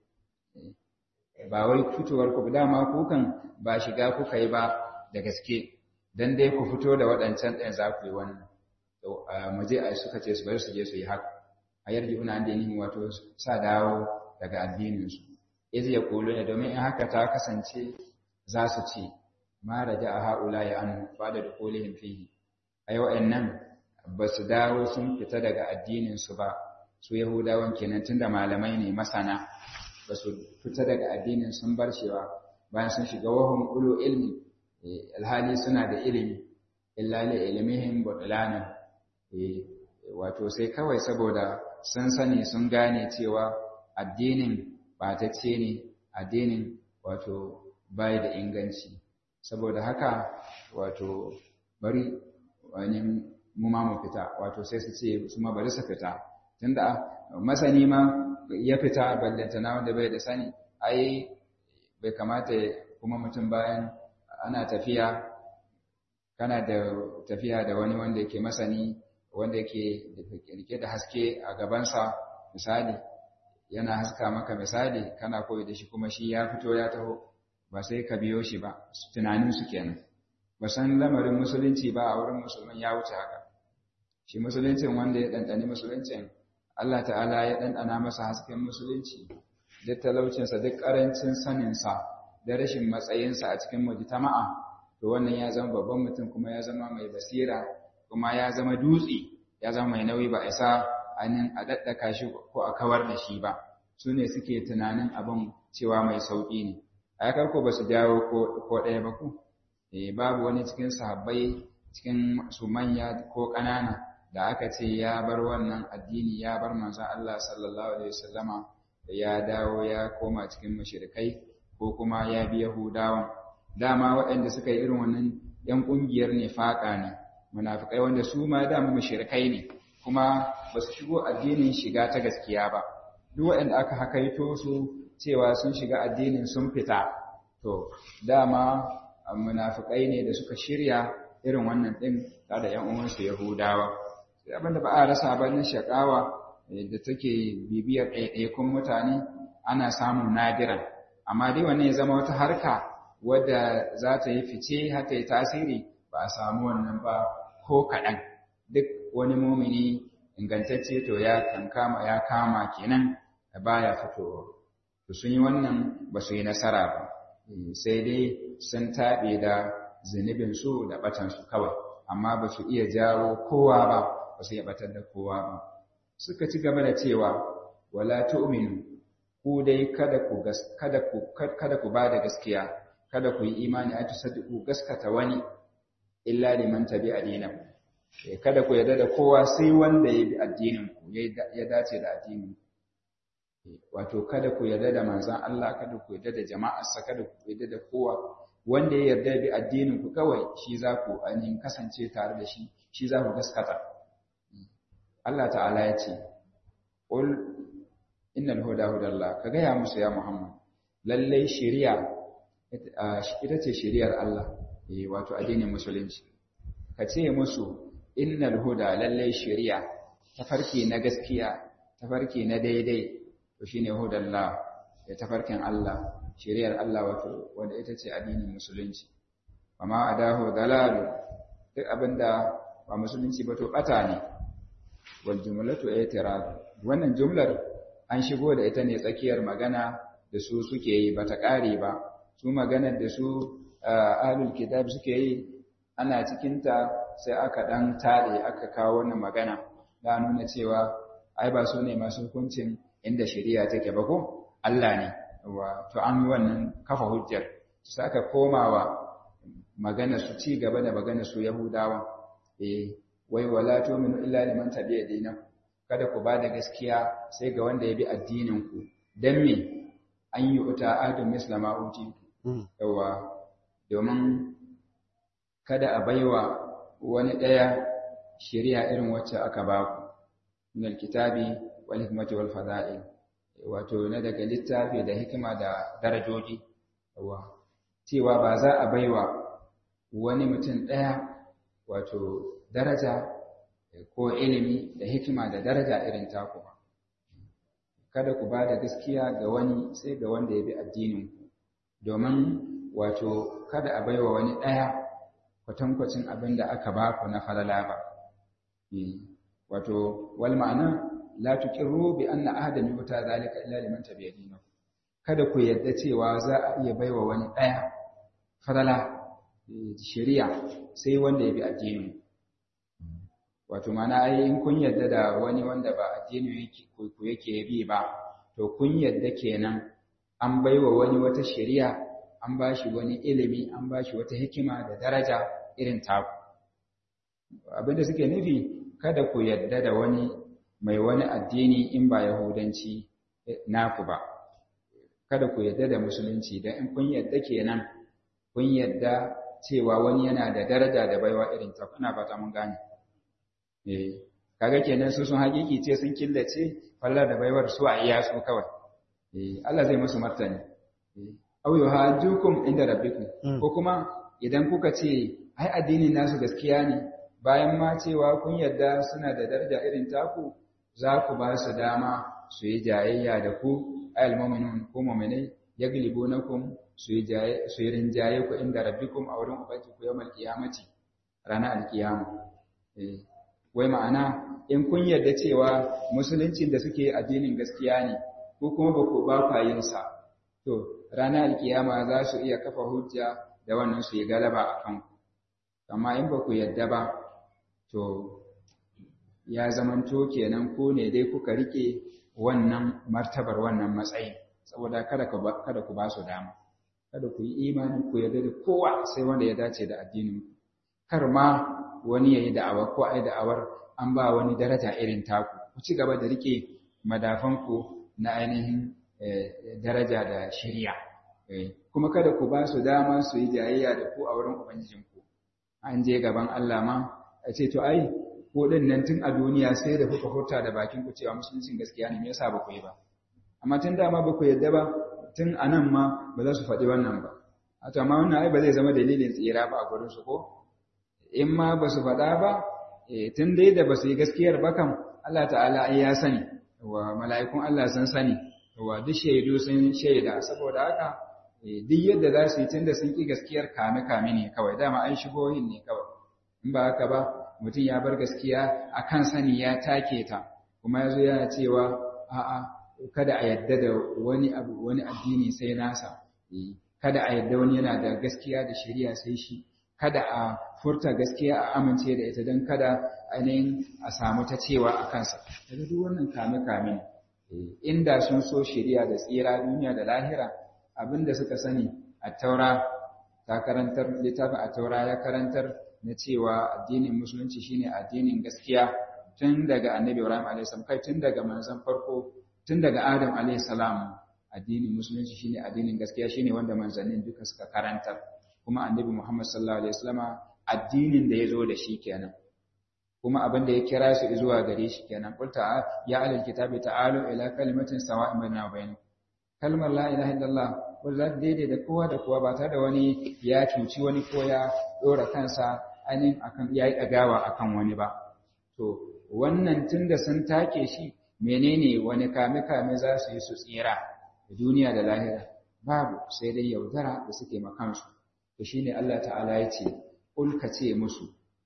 ba wai fitowar ku dama kukan ba shiga kuka yi ba da gaske dan dai ku fito da waɗancan ɗin za ku yi wannan to mu je ai suka ce su bari su je su yi haka a yarji'una an dinin wato sa dawo daga addinin su iz yaquluna domin in haka ta kasance za su ce ma raja'a haula ya an ba da dukulihim fihi ai wa'annan ba su dawo sun fita daga addininsu ba su yahudawan kenan tunda malamai ne masana ba su fita daga addinin sun bar shewa bayan sun shiga wahum ulu ilmi alhali suna da ilimi illa li ilmihim butlana wato sai kawai saboda sun sani sun gane cewa addinin batacce ne addinin wato bai da inganci saboda haka wato bari wani mu ma mu fita wato sai su ce su ma bari su fita tunda masani ma ya fita ballanta na wanda bai da sani ai bai kamata kuma mutum bayan ana tafiya kana da tafiya da wani wanda yake masani wanda yake rike da haske a gabansa misali yana haska maka misali kana koyi da shi kuma shi ya fito ya taho ba sai ka biyo shi ba tunanin su kenan ba san lamarin musulunci ba a wurin musulman ya wuce haka shi musuluncin wanda ya ɗanɗani musuluncin Allah ta'ala ya ɗanɗana masa hasken musulunci duk talaucinsa duk ƙarancin saninsa da rashin matsayinsa a cikin mujtama'a to wannan ya zama babban mutum kuma ya zama mai basira kuma ya zama dutse ya zama mai nauyi ba isa anin a daddaka shi ko a kawar da shi ba su ne suke tunanin abin cewa mai sauƙi ne a yakar ko ba su jawo ko ɗaya ba ku eh babu wani cikin sahabbai cikin su manya ko ƙanana da aka ce ya bar wannan addini ya bar manzon Allah sallallahu alaihi wasallama da ya dawo ya koma cikin mushrikai ko kuma ya bi Yahudawan dama waɗanda suka yi irin wannan ‘yan ƙungiyar nifaƙa ne munafikai wanda su ma dama mushrikai ne kuma ba su shigo addinin shiga ta gaskiya ba duk waɗanda aka hakaito su cewa sun shiga addinin sun fita to dama munafikai ne da suka shirya irin wannan ɗin tare da ‘yan uwansu Yahudawa sai abinda ba a rasa ba na shakawa da take bibiyar ɗaiɗaikun mutane ana samun nadiran amma dai wannan ya zama wata harka wadda za ta yi fice har ta yi tasiri ba a samu wannan ba ko kaɗan duk wani mumini ingantacce to ya kankama ya kama kenan baya fitowa to sun yi wannan ba su yi nasara ba sai dai sun taɓe da zunubin su da batan su kawai amma ba su iya jawo kowa ba ba su iya batar da kowa ba suka ci gaba da cewa wala tu'minu ku dai kada ku kada ku kada ku bada gaskiya kada ku yi imani a tusaddiqu gaskata wani illa liman tabi'a dinakum kada ku yarda da kowa sai wanda ya bi addinin ku ya dace da addinin wato kada ku yarda da manzon Allah kada ku yarda da jama'arsa kada ku yarda da kowa wanda ya yarda bi addinin ku kawai shi za ku ainihin kasance tare da shi shi za ku gaskata Allah ta'ala ya ce qul innal huda hudallah ka gaya musu ya Muhammad lallai shari'a ita ce shari'ar Allah eh wato addinin musulunci ka ce musu innal huda lallai shari'a tafarki na gaskiya tafarki na daidai to shine hudallah ya tafarkin Allah shari'ar Allah wato wanda ita ce addinin musulunci amma adahu dalalu duk abinda ba musulunci ba to bata ne wal jumlatu i'tirad wannan jumlar an shigo da ita ne tsakiyar magana da su suke yi bata kare ba su maganar da su ahlul kitab suke yi ana cikin ta sai aka dan tare aka kawo wannan magana da nuna cewa ai ba su ne masu hukuncin inda shari'a take ba ko Allah ne wa to an yi wannan kafa hujjar sai aka komawa magana su ci gaba da magana su Yahudawa eh wai wala tu'minu illa liman tabi'a dinakum kada ku ba da gaskiya sai ga wanda ya bi addininku don me an yi uta adun mislama uti yawa domin kada a baiwa wani ɗaya shari'a irin wacce aka ba ku min alkitabi wal hikmati wal fada'il wato na daga littafi da hikima da darajoji yawa cewa ba za a baiwa wani mutum ɗaya wato daraja ko ilimi da hikima da daraja irin taku ba kada ku ba da gaskiya ga wani sai ga wanda ya bi addininku domin wato kada a baiwa wani ɗaya kwatankwacin abin da aka ba ku na falala ba wato wal ma'ana la tuqirru bi anna ahadan yuta zalika illa liman tabi'a dinahu kada ku yadda cewa za a iya baiwa wani ɗaya falala shari'a sai wanda ya bi addinin wato mana ai in kun yadda da wani wanda ba addini yake ku yake bi ba to kun yadda kenan an baiwa wani wata shari'a an bashi wani ilimi an bashi wata hikima da daraja irin taku abinda suke nufi kada ku yadda da wani mai wani addini in ba yahudanci naku ba kada ku yadda da musulunci dan in kun yadda kenan kun yadda cewa wani yana da daraja da baiwa irin taku ina fata mun gane eh kaga kenan su sun hakiki ce sun killace fallar da baiwar su a iya su kawai eh Allah zai musu martani eh aw yuhajjukum inda rabbikum ko kuma idan kuka ce ai addinin nasu gaskiya ne bayan ma cewa kun yarda suna da daraja irin taku za ku ba su dama su yi jayayya da ku ayal mu'minun ko mu'minai yaglibunakum su yi jaye su yi rinjaye ku inda rabbikum a wurin ubangiji ku yawmal qiyamati ranar alkiyama eh wai ma'ana in kun yarda cewa musulunci da suke addinin gaskiya ne ko kuma ba ku ba kwa yin sa to ranar alkiyama za su iya kafa hujja da wannan su yi galaba a kanku amma in ba ku yarda ba to ya zamanto kenan ko ne dai kuka rike wannan martabar wannan matsayin saboda kada ku ba kada ku ba su dama kada ku yi imani ku yarda da kowa sai wanda ya dace da addinin kar ma wani yayi da'awa ko ai da'awar an ba wani daraja irin taku ku ci gaba da rike madafan ku na ainihin daraja da shari'a kuma kada ku ba su dama su yi jayayya da ku a wurin ubangijinku an je gaban Allah ma a ce to ai ko din nan tun a duniya sai da kuka furta da bakin ku cewa musuluncin gaskiya ne me yasa ba ku yi ba amma tun dama ba ku yadda ba tun anan ma ba za su faɗi wannan ba a to amma wannan ai ba zai zama dalilin tsira ba a gurin su ko in ma ba su faɗa ba tun dai da ba su yi gaskiyar ba kam Allah ta'ala ai ya sani wa mala'ikun Allah sun sani wa duk shaidu sun shaida saboda haka duk yadda za su yi tun da sun ki gaskiyar kame kame ne kawai dama an shigohin ne kawai in ba haka ba mutum ya bar gaskiya a kan sani ya take ta kuma ya zo yana cewa a'a kada a yadda da wani abu wani addini sai nasa kada a yadda wani yana da gaskiya da shari'a sai shi kada a furta gaskiya a amince da ita don kada ainihin a samu ta cewa a kansa daga duk wannan kame kame inda sun so shari'a da tsira duniya da lahira abinda suka sani a taura ta karantar littafin a taura ya karantar na cewa addinin musulunci shine addinin gaskiya tun daga annabi Ibrahim alayhi salam kai tun daga manzon farko tun daga Adam alayhi salam addinin musulunci shine addinin gaskiya shine wanda manzannin duka suka karantar kuma annabi Muhammad sallallahu alaihi wasallama addinin da yazo da shi kenan kuma abin da ya kira su zuwa gare shi kenan qul ta ya ahlul kitabi ta'alu ila kalimatin sawa'in bainana wa bainakum kalmar la ilaha illallah wanda za daidai da kowa da kowa ba tare da wani ya cuci wani ko ya dora kansa ainihin akan yayi dagawa akan wani ba to wannan tunda sun take shi menene wani kame kame za su yi su tsira da duniya da lahira babu sai dai yaudara da suke makansu to shine Allah ta'ala ya ce kul ka ce musu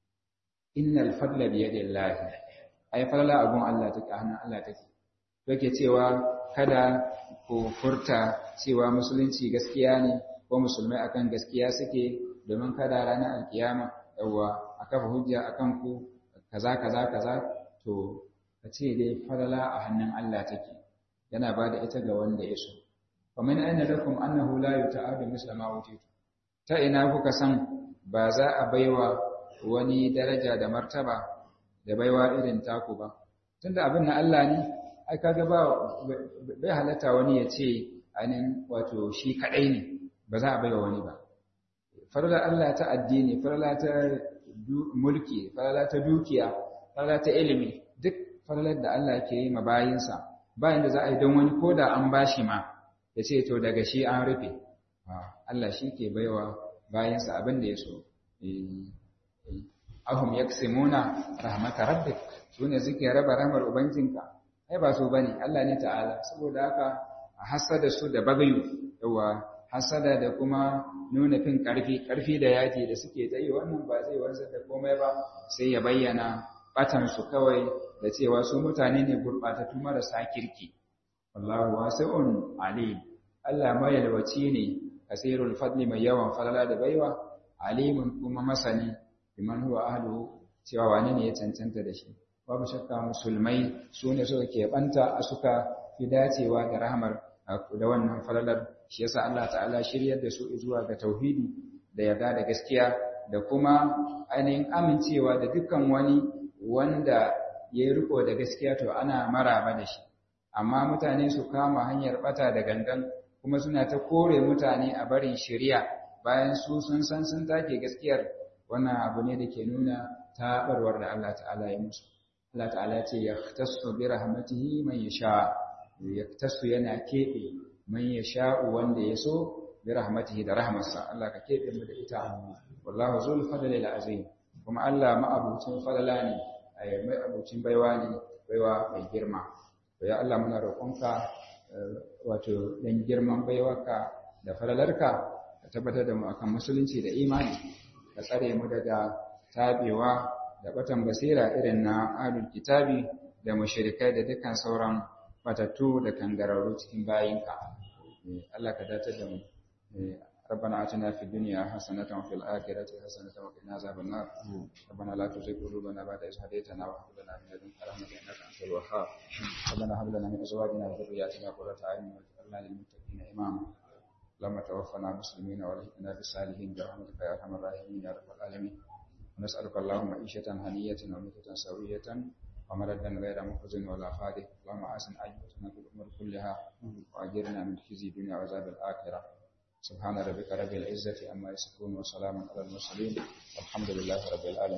innal fadla bi yadillahi ai fadla abun Allah take hannun Allah take yake cewa kada ku furta cewa musulunci gaskiya ne ko musulmai akan gaskiya suke domin kada ranar alkiyama yawa a kafa hujja akan ku kaza kaza kaza to ka ce dai fadla a hannun Allah take yana bada ita ga wanda ya so wa min aina lakum annahu la yuta'adu misla ma utitu ta ina kuka san ba za a baiwa wani daraja da martaba da baiwa irin taku ba tunda abin na Allah ne ai kaga ba bai halatta wani ya ce ainin wato shi kadai ne ba za a baiwa wani ba farla Allah ta addini farla ta mulki farla ta dukiya farla ta ilimi duk farlar da Allah ke yi ma bayinsa bayan da za a yi don wani koda an bashi ma ya ce to daga shi an rufe Allah shi ke baiwa bayansa abin da ya so ahum yaksimuna rahmat rabbik sune suke raba rahmar ubangijinka ai ba so bane Allah ne ta'ala saboda haka hasada su da bagayu yawa hasada da kuma nuna fin karfi karfi da yaji da suke tsayi wannan ba zai wanzar da komai ba sai ya bayyana batan su kawai da cewa su mutane ne gurbatattu marasa kirki wallahu wasi'un alim Allah mai yalwaci ne kasirul fadli mai yawan falala da baiwa alimun kuma masani biman huwa ahlu cewa wani ne ya cancanta da shi babu shakka musulmai su ne suka keɓanta suka fi dacewa da rahmar da wannan falalar shi yasa Allah ta'ala shiryar da su zuwa ga tauhidi da yarda da gaskiya da kuma ainihin amincewa da dukkan wani wanda ya riko da gaskiya to ana maraba da shi amma mutane su kama hanyar bata da gangan kuma suna ta kore mutane a barin shari'a bayan su sun san sun take gaskiyar wannan abu ne da ke nuna taɓarwar da Allah ta'ala ya musu Allah ta'ala ce yahtassu bi rahmatihi man yasha yaktasu yana keɓe man yasha wanda ya so bi rahmatihi da rahmarsa Allah ka keɓe mu da ita wallahu zul fadli azim kuma Allah ma'abucin falala ne ai mai abucin baiwa ne baiwa mai girma to ya Allah muna roƙonka wato dan girman baiwarka da falalarka ka tabbatar da mu akan musulunci da imani ka tsare mu daga tabewa da batan basira irin na ahlul kitabi da mushrikai da dukkan sauran batattu da kangararru cikin bayinka Allah ka datar da mu ربنا آتنا في الدنيا حسنة وفي الآخرة حسنة وقنا عذاب النار ربنا لا تزغ قلوبنا بعد إذ هديتنا وهب لنا من لدنك رحمة إنك أنت الوهاب ربنا هب لنا من أزواجنا وذرياتنا قرة أعين واجعلنا للمتقين إماما اللهم توفنا مسلمين والحقنا بالصالحين برحمتك يا أرحم الراحمين يا رب العالمين ونسألك اللهم عيشة هنية وميتة سوية ومردا غير محزن ولا خادع اللهم أحسن عاقبتنا في الأمور كلها وأجرنا من خزي الدنيا وعذاب الآخرة سبحان ربك رب العزة عما يصفون وسلام على المرسلين والحمد لله رب العالمين